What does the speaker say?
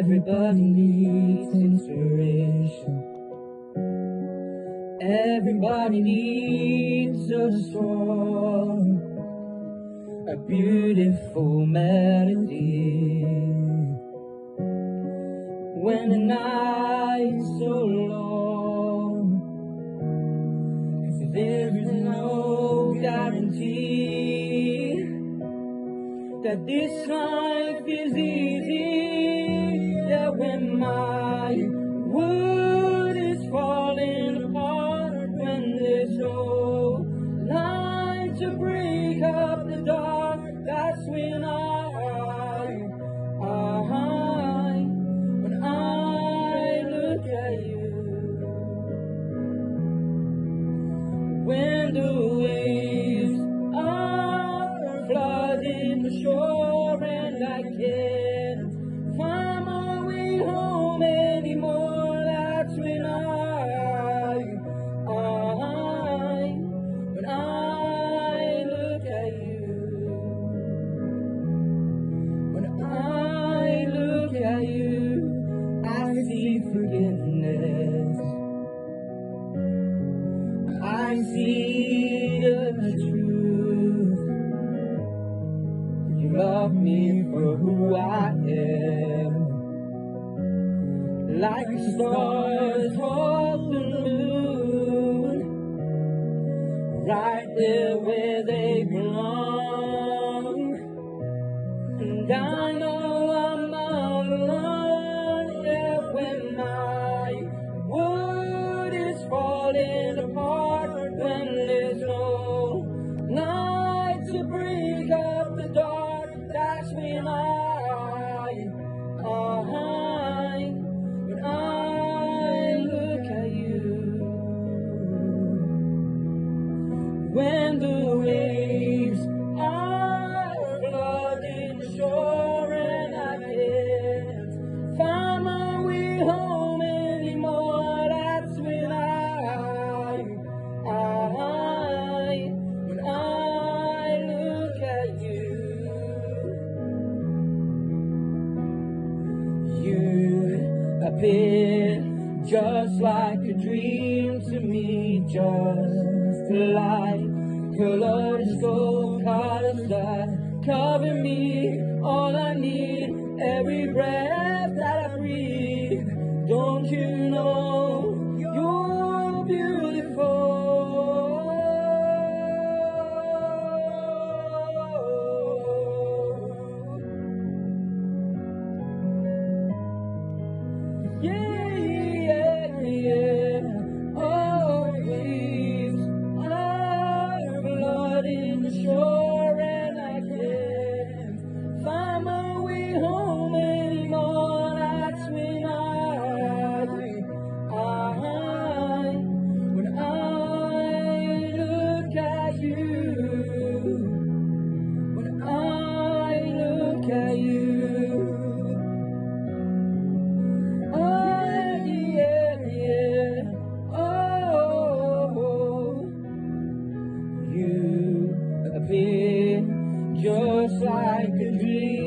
Everybody needs inspiration. Everybody needs a song, a beautiful melody. When the night's so long, there is no guarantee that this life is easy. That when my world is falling apart, when there's no light to break up the dark, that's when when I look at you. When the waves are flooding the shore and I can't find my way home anymore, that's when when I look at you. When I look at you, I see forgiveness. I see the truth. You love me for who I am, like the stars hold the moon, right there where they belong. And I know I'm not alone. Yeah, when my world is falling apart, when there's no light to break up the dark, that's when when I look at you. When the waves are flooding the shore and I can't find my way home anymore, that's when when I look at you. You appear just like a dream to me, just like kaleidoscope colors that cover me. All I need, every breath that I breathe. Don't you know you're beautiful? Yeah, yeah, yeah. Oh, waves are flooding the shore and I can't find my way home anymore. That's when when I look at you. When I look at you. You appear just like a dream.